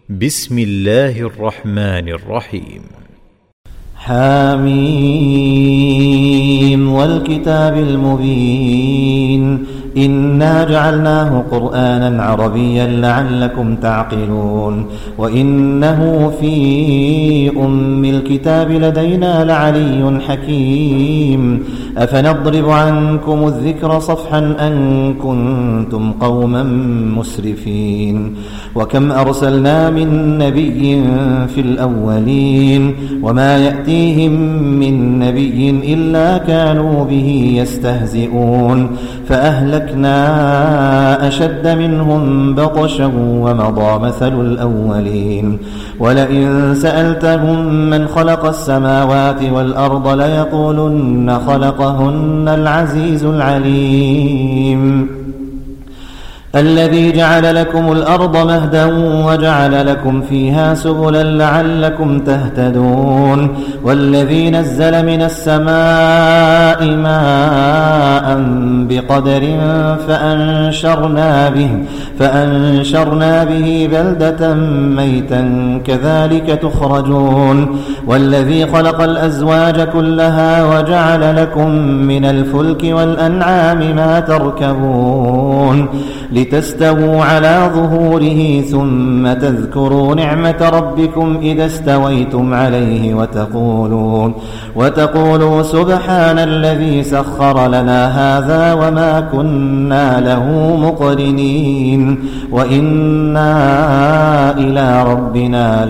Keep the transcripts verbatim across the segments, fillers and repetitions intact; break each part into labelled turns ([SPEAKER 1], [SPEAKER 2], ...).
[SPEAKER 1] بسم الله الرحمن الرحيم.
[SPEAKER 2] حميم والكتاب المبين إنا جعلناه قرآنا عربيا لعلكم تعقلون وإنه في أم الكتاب لدينا لعلي حكيم أفنضرب عنكم الذكر صفحا أن كنتم قوما مسرفين وكم أرسلنا من نبي في الأولين وما يأتيهم من نبي إلا كانوا به يستهزئون فأهلكنا أشد منهم بطشا ومضى مثل الأولين ولئن سألتهم من خلق السماوات والأرض ليقولن خلقهن العزيز العليم الذي جعل لكم الأرض مهدا وجعل لكم فيها سبلا لعلكم تهتدون والذي نزل من السماء ماء بقدر فأنشرنا به, فأنشرنا به بلدة ميتا كذلك تخرجون والذي خلق الأزواج كلها وجعل لكم من الفلك والأنعام ما تركبون لتستووا على ظهوره ثم تذكروا نعمة ربكم إذا استويتم عليه وتقولون, وتقولوا سبحان الذي سخر لنا هذا وما كنا له مقرنين وإنا إلى ربنا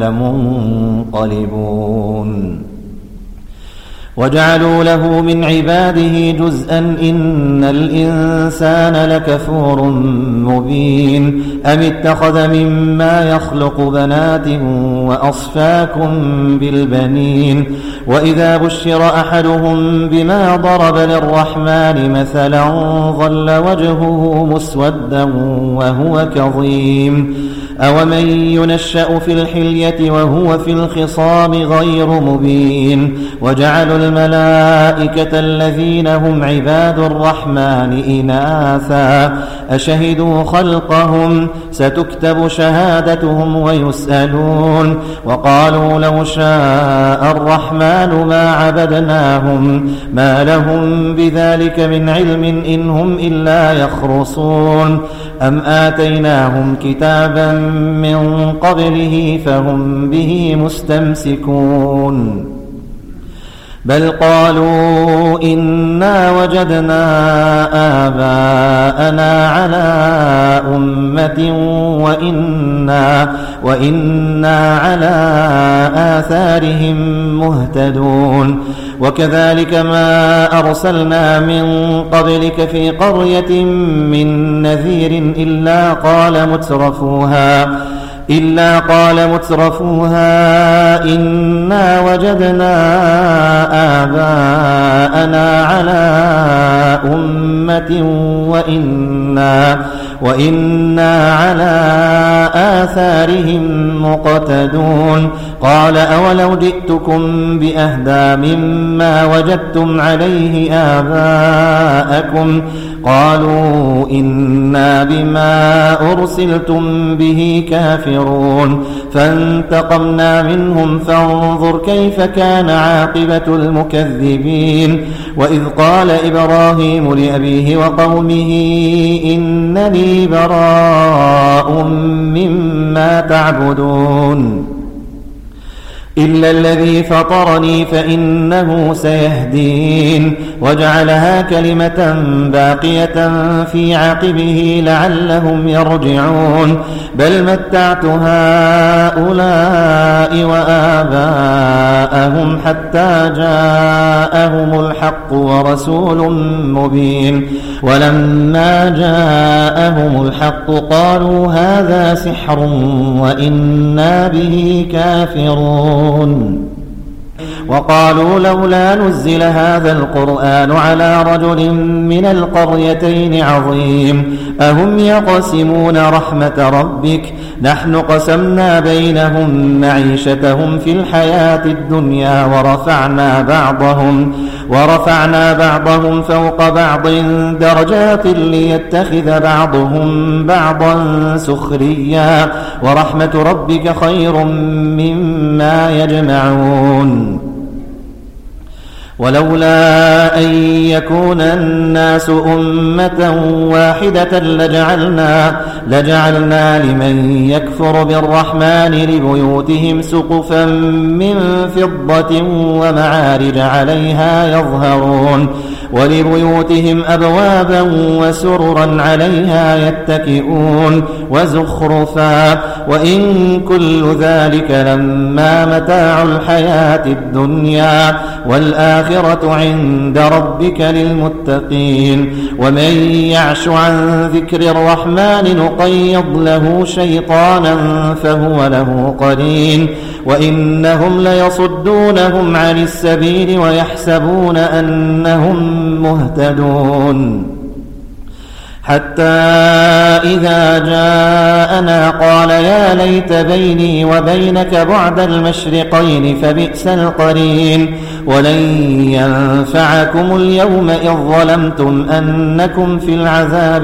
[SPEAKER 2] لمنقلبون وجعلوا له من عباده جزءا إن الإنسان لكفور مبين أم اتخذ مما يخلق بنات وأصفاكم بالبنين وإذا بشر أحدهم بما ضرب للرحمن مثلا ظل وجهه مسودا وهو كظيم أومن ينشأ في الحلية وهو في الخصام غير مبين وجعلوا الملائكة الذين هم عباد الرحمن إناثا أشهدوا خلقهم ستكتب شهادتهم ويسألون وقالوا لو شاء الرحمن ما عبدناهم ما لهم بذلك من علم إن هم إلا يخرصون أم آتيناهم كتابا من قبله فهم به مستمسكون بل قالوا إنا وجدنا آباءنا على أمة وإنا, وإنا على آثارهم مهتدون وكذلك ما أرسلنا من قبلك في قرية من نذير إلا قال مترفوها إلا قال مترفوها إنا وجدنا آباءنا على أمة وإنا, وإنا على آثارهم مقتدون قال أولو جئتكم بأهدى مما وجدتم عليه آباءكم قالوا إنا بما أرسلتم به كافرون فانتقمنا منهم فانظر كيف كان عاقبة المكذبين وإذ قال إبراهيم لأبيه وقومه إنني براء مما تعبدون إلا الذي فطرني فإنه سيهدين وجعلها كلمة باقية في عقبه لعلهم يرجعون بل متعت هؤلاء وآباءهم حتى جاءهم الحق ورسول مبين ولما جاءهم الحق قالوا هذا سحر وإنا به كافرون وقالوا لولا نزل هذا القرآن على رجل من القريتين عظيم أهم يقسمون رحمة ربك نحن قسمنا بينهم معيشتهم في الحياة الدنيا ورفعنا بعضهم ورفعنا بعضهم فوق بعض درجات ليتخذ بعضهم بعضا سخريا ورحمة ربك خير مما يجمعون ولولا أن يكون الناس أمة واحدة لجعلنا, لجعلنا لمن يكفر بالرحمن لبيوتهم سقفا من فضة ومعارج عليها يظهرون ولبيوتهم أبوابا وسررا عليها يتكئون وزخرفا وإن كل ذلك لما متاع الحياة الدنيا والآخرة عند ربك للمتقين ومن يعش عن ذكر الرحمن نقيض له شيطانا فهو له قرين وإنهم ليصدونهم عن السبيل ويحسبون أنهم مهتدون حتى إذا جاءنا قال يا ليت بيني وبينك بعد المشرقين فبئس القرين ولن ينفعكم اليوم إذ ظلمتم أنكم في العذاب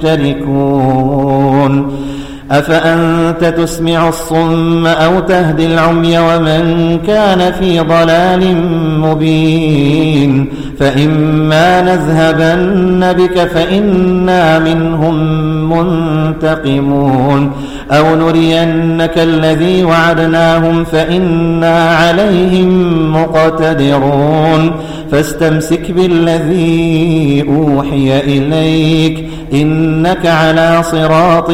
[SPEAKER 2] مشتركون أفأنت تسمع الصم أو تهدي العمي ومن كان في ضلال مبين فإما نذهبن بك فإنا منهم منتقمون أو نرينك الذي وعدناهم فإنا عليهم مقتدرون فاستمسك بالذي أوحي إليك إنك على صراط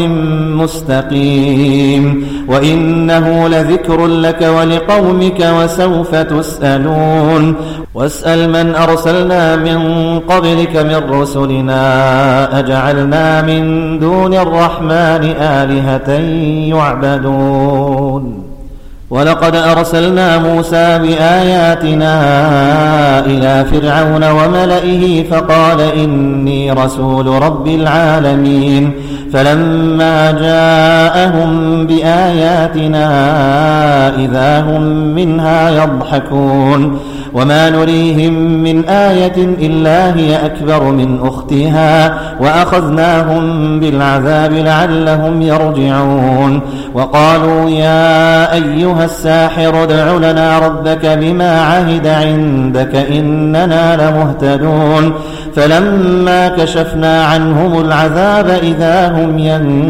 [SPEAKER 2] مستقيم وإنه لذكر لك ولقومك وسوف تسألون واسأل من أرسلنا من قبلك من رسلنا أجعلنا من دون الرحمن آلهة يعبدون ولقد أرسلنا موسى بآياتنا إلى فرعون وملئه فقال إني رسول رب العالمين فلما جاءهم بآياتنا إذا هم منها يضحكون وما نريهم من آية إلا هي أكبر من أختها وأخذناهم بالعذاب لعلهم يرجعون وقالوا يا أيها الساحر ادع لنا ربك بما عهد عندك إننا لمهتدون فلما كشفنا عنهم العذاب إذا هم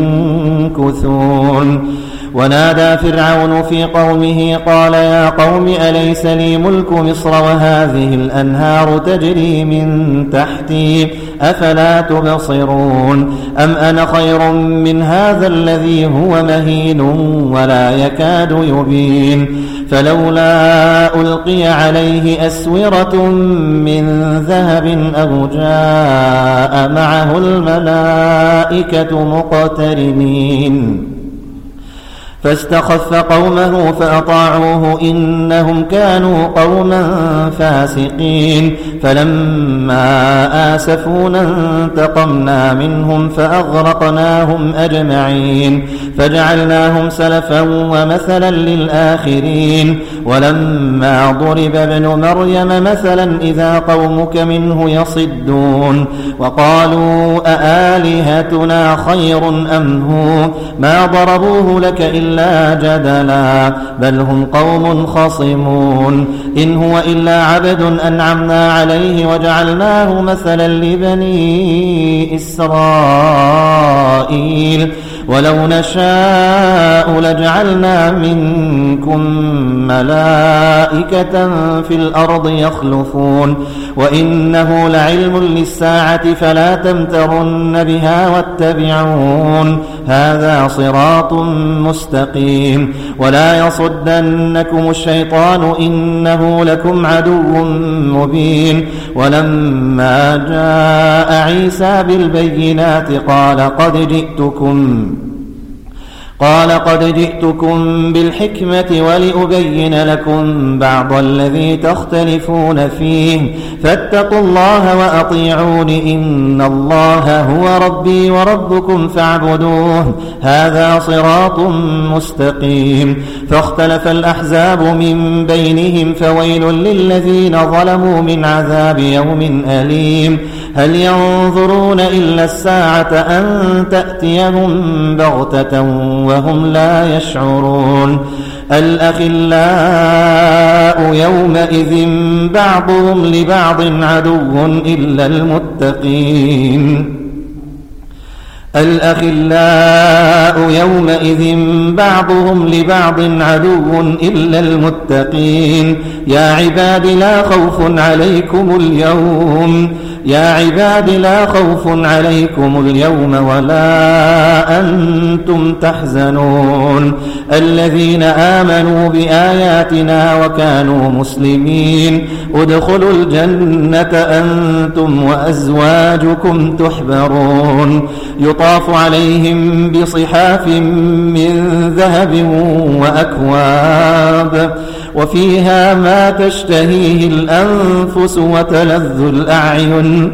[SPEAKER 2] ينكثون ونادى فرعون في قومه قال يا قوم أليس لي ملك مصر وهذه الأنهار تجري من تحتي أفلا تبصرون أم أنا خير من هذا الذي هو مهين ولا يكاد يبين فلولا ألقي عليه أسورة من ذهب أو جاء معه الملائكة مقترنين فاستخف قومه فأطاعوه إنهم كانوا قوما فاسقين فلما آسفونا انتقمنا منهم فأغرقناهم أجمعين فجعلناهم سلفا ومثلا للآخرين ولما ضرب ابن مريم مثلا إذا قومك منه يصدون وقالوا أآلهتنا خير أم هو ما ضربوه لك إلا إلا جدلا بل هم قوم خصمون إن هو إلا عبد أنعمنا عليه وجعلناه مثلا لبني إسرائيل ولو نشاء لجعلنا منكم ملائكة في الأرض يخلفون وإنه لعلم للساعة فلا تمترن بها واتبعون هذا صراط مستقيم ولا يصدنكم الشيطان إنه لكم عدو مبين ولما جاء عيسى بالبينات قال قد جئتكم قال قد جئتكم بالحكمة ولأبين لكم بعض الذي تختلفون فيه فاتقوا الله وأطيعون إن الله هو ربي وربكم فاعبدوه هذا صراط مستقيم فاختلف الأحزاب من بينهم فويل للذين ظلموا من عذاب يوم أليم هل ينظرون إلا الساعة أن تأتيهم بغتة وهم لا يشعرون الأخلاء يومئذ بعضهم لبعض عدو إلا المتقين الأخلاء يومئذ بعضهم لبعض عدو إلا المتقين يا عباد لا خوف عليكم اليوم يا عباد لا خوف عليكم اليوم ولا أنتم تحزنون الذين آمنوا بآياتنا وكانوا مسلمين ادخلوا الجنة أنتم وأزواجكم تحبرون يطاف عليهم بصحاف من ذهب وأكواب وفيها ما تشتهيه الأنفس وتلذ الأعين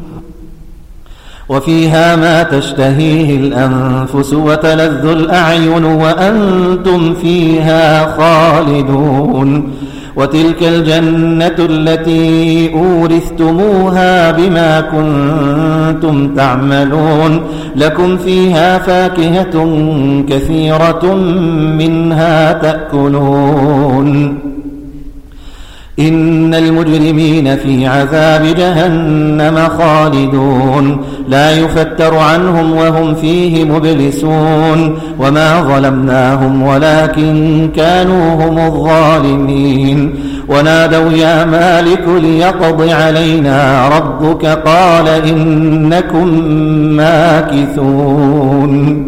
[SPEAKER 2] وفيها ما تشتهيه الأنفس وتلذ الأعين وأنتم فيها خالدون وتلك الجنة التي أورثتموها بما كنتم تعملون لكم فيها فاكهة كثيرة منها تأكلون إن المجرمين في عذاب جهنم خالدون لا يفتر عنهم وهم فيه مبلسون وما ظلمناهم ولكن كانوا هم الظالمين ونادوا يا مالك ليقض علينا ربك قال إنكم ماكثون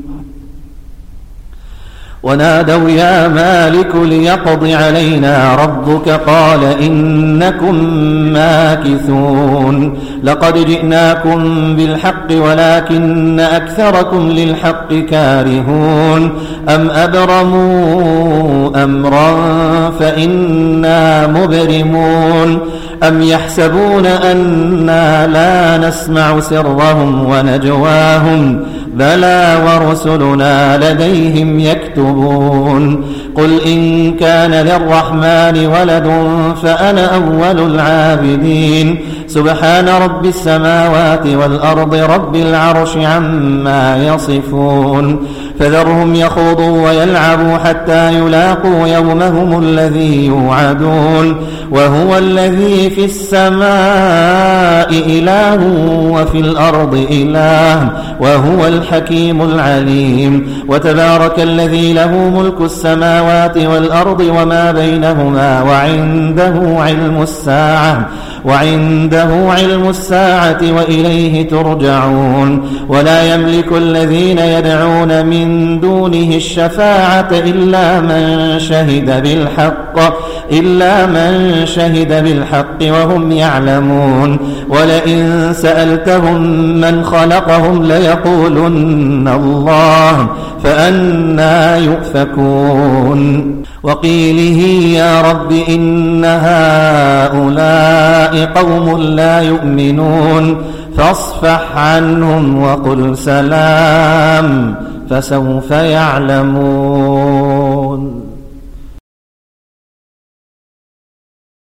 [SPEAKER 2] ونادوا يا مالك ليقض علينا ربك قال إنكم ماكثون لقد جئناكم بالحق ولكن أكثركم للحق كارهون أم أبرموا أمرا فإنا مبرمون أم يحسبون أنا لا نسمع سرهم ونجواهم بلى ورسلنا لديهم يكتبون قل إن كان للرحمن ولد فأنا أول العابدين سبحان رب السماوات والأرض رب العرش عما يصفون فذرهم يخوضوا ويلعبوا حتى يلاقوا يومهم الذي يوعدون وهو الذي في السماء إله وفي الأرض إله وهو الحكيم العليم وتبارك الذي له ملك السماوات والأرض وما بينهما وعنده علم الساعة وعنده علم الساعة وإليه ترجعون ولا يملك الذين يدعون من دونه الشفاعة إلا من شهد بالحق إلا من شهد بالحق وهم يعلمون ولئن سألتهم من خلقهم ليقولن الله فأنى يؤفكون وقيله يا رب إن هؤلاء قوم لا يؤمنون فاصفح عنهم وقل سلام فسوف يعلمون.